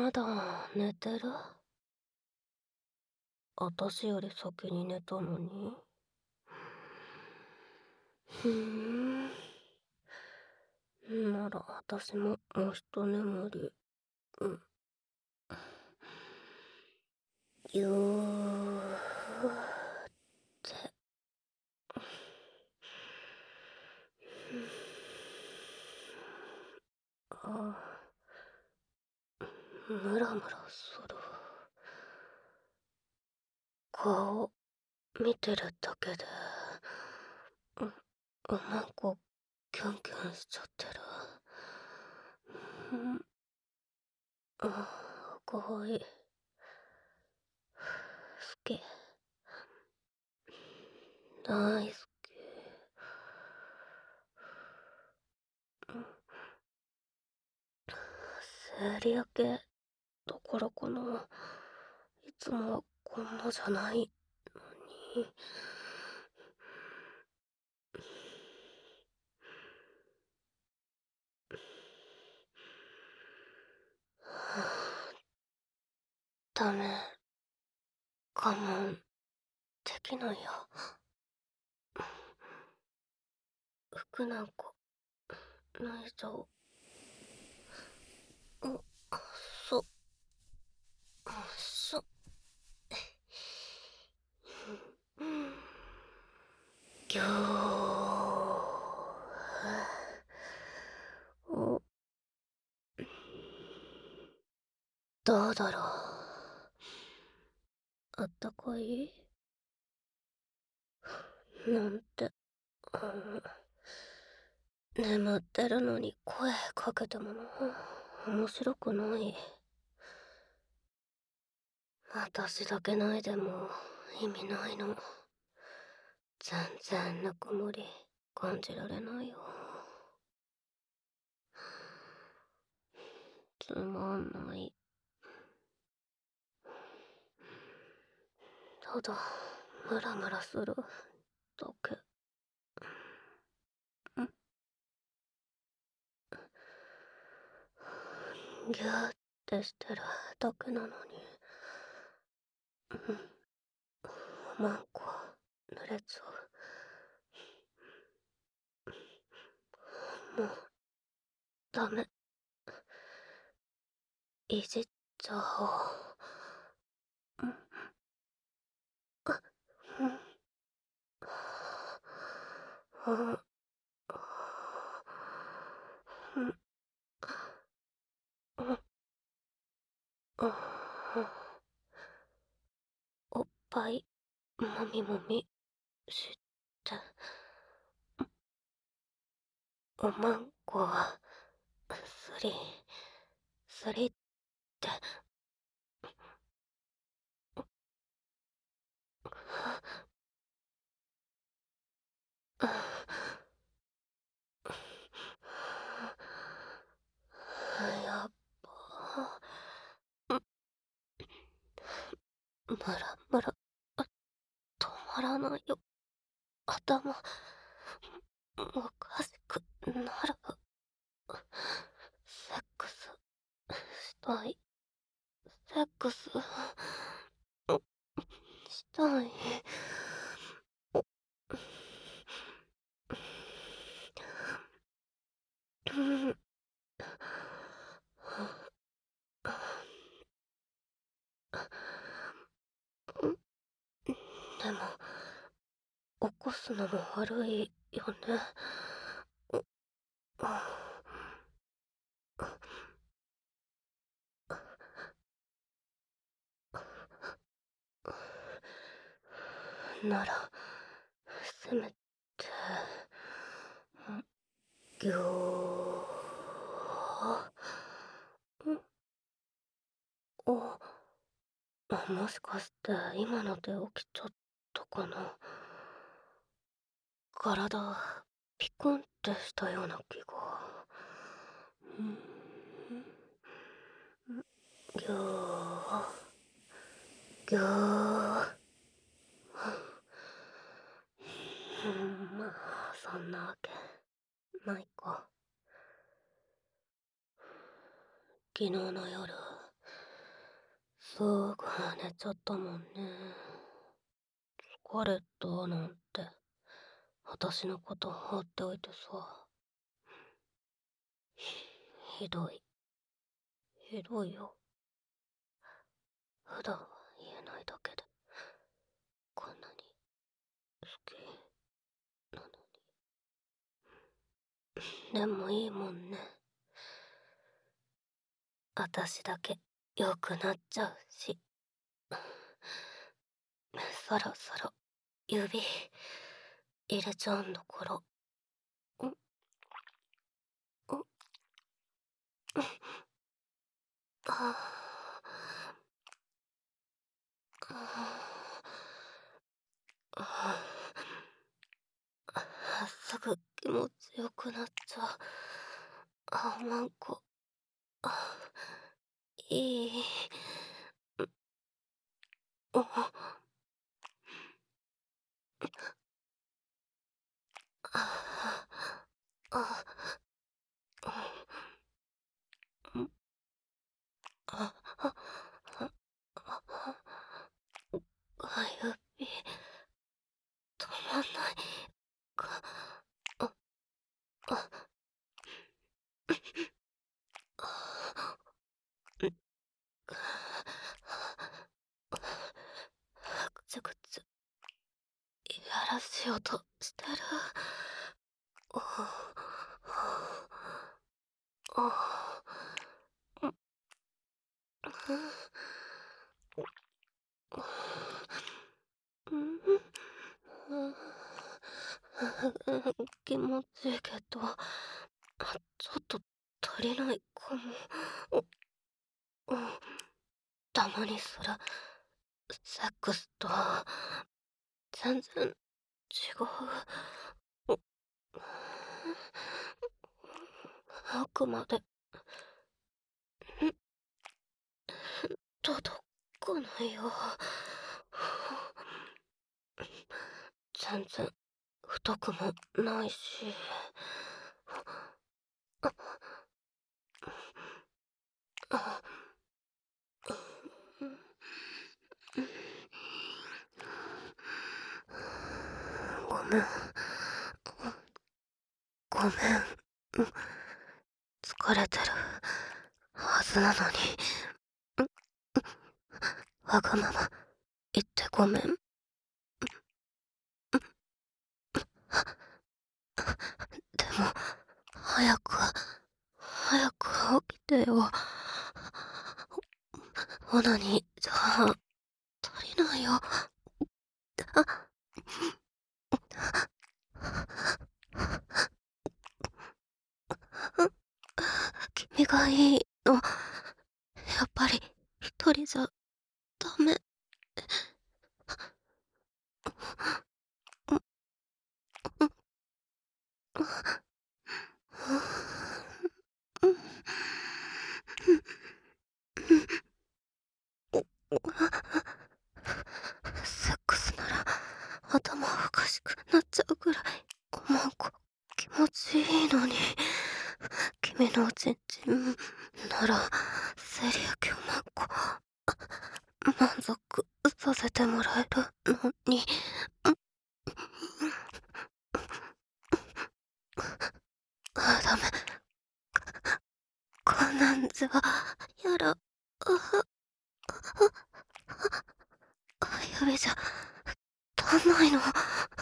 まだ寝てる？私より先に寝たのに。ふーん。なら私ももう一眠り。うん。ぎゅーって。ああ、ムラムラする。顔見てるだけで、なんかキュンキュンしちゃってる。うん、かわいい。好き。大好き。生理明けだからかな。いつもはこんなじゃないのに。ダメ。我慢できないよ。服なんか脱いじゃおう。そ、そ、ぎょー。どうだろう。あったかいなんて、眠ってるのに声かけてもな、面白くない。私だけないでも意味ないの。全然ぬくもり感じられないよ。つまんない。ただムラムラするだけ。ギューってしてるだけなのに。マンコ濡れちゃう。もうダメ。いじっちゃおう。おっぱいもみもみしておまんこはスリスリってやっぱムラムラ止まらないよ。頭おかしくなる。セックスしたい。セックスしたい。でも起こすのも悪いよね。ならせめてぎょー。もしかして今ので起きちゃったかな。体ピクンってしたような気が。ぎょーぎょー。まあそんなわけないか。昨日の夜すぐ寝ちゃったもんね。疲れたなんて、私のこと放っておいてさ。ひどい。ひどいよ。普段は言えないだけで、こんなに好きなのに。でもいいもんね。私だけ良くなっちゃうし。そろそろ指入れちゃうんだから。んんああすぐ気持ちよくなっちゃう。なんか、あいい。ああああ指止まんないか。ああぐつぐつやらせようとしてる。気持ちいいけど、ちょっと足りないかも。たまにするセックスと全然違う。あくまで届かないよ。全然太くもないし。ごめん。ごめん。疲れてるはずなのに。わがまま言ってごめん。でも、早く起きてよ。オナニーじゃあ足りないよ。君がいいの。やっぱり一人じゃダメ。セックスなら頭おかしくなっちゃうぐらいなんか気持ちいいのに。君のおちんちんならセリアキョマコ満足させてもらえるのに。ダメ。こんなんじゃやら。指じゃ足んないの。